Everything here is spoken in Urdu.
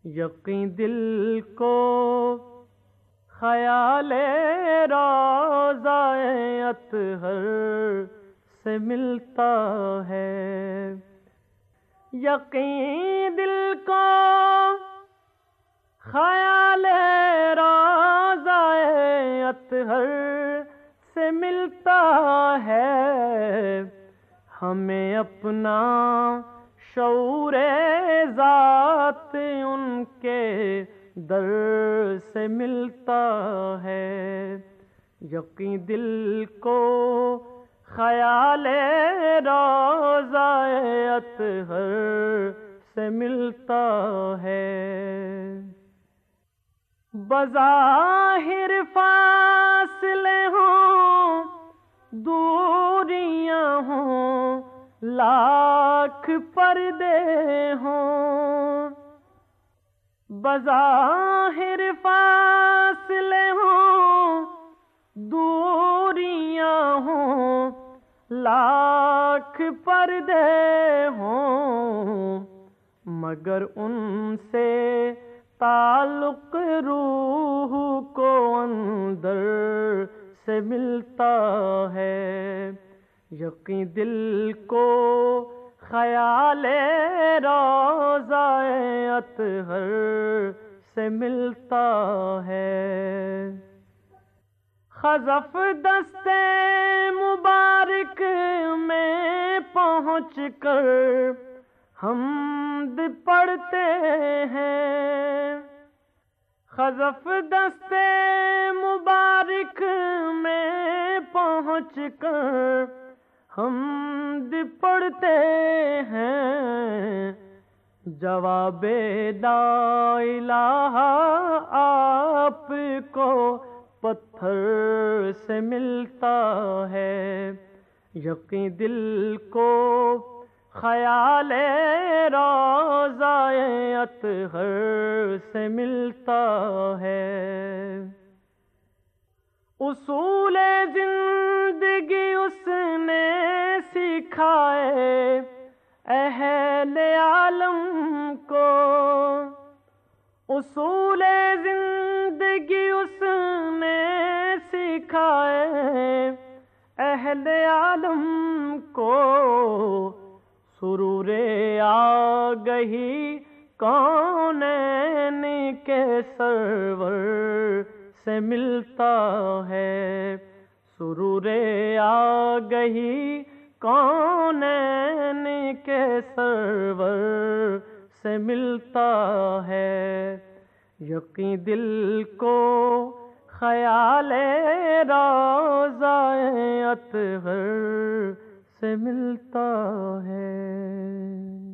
یقین دل کو خیال روضہ اطہر سے ملتا ہے، یقین دل کو خیال روضہ اطہر سے ملتا ہے، ہمیں اپنا شعور ذات ان کے در سے ملتا ہے، یقین دل کو خیال روضہ اطہر سے ملتا ہے۔ بظاہر فاصلے ہوں، دوریاں ہوں، لاکھ پردے ہوں، بظاہر فاصلے ہوں، دوریاں ہوں، لاکھ پردے ہوں، مگر ان سے تعلق روح کو اندر سے ملتا ہے، یقین دل کو خیال روضہ اطہر سے ملتا ہے۔ خزف دست مبارک میں پہنچ کر حمد پڑھتے ہیں، خزف دست مبارک میں پہنچ کر حمد پڑھتے ہیں، جواب لا الہ آپ کو پتھر سے ملتا ہے، یقین دل کو خیال روضہ اطہر سے ملتا ہے۔ اصول زندگی اس نے سکھائے اہل عالم کو، اصول زندگی اس نے سکھائے اہل عالم کو، سرور آگہی کونین کے سرور سے ملتا ہے، سرور آگہی کونین کے سرور سے ملتا ہے، یقین دل کو خیال روضہ اطہر سے ملتا ہے۔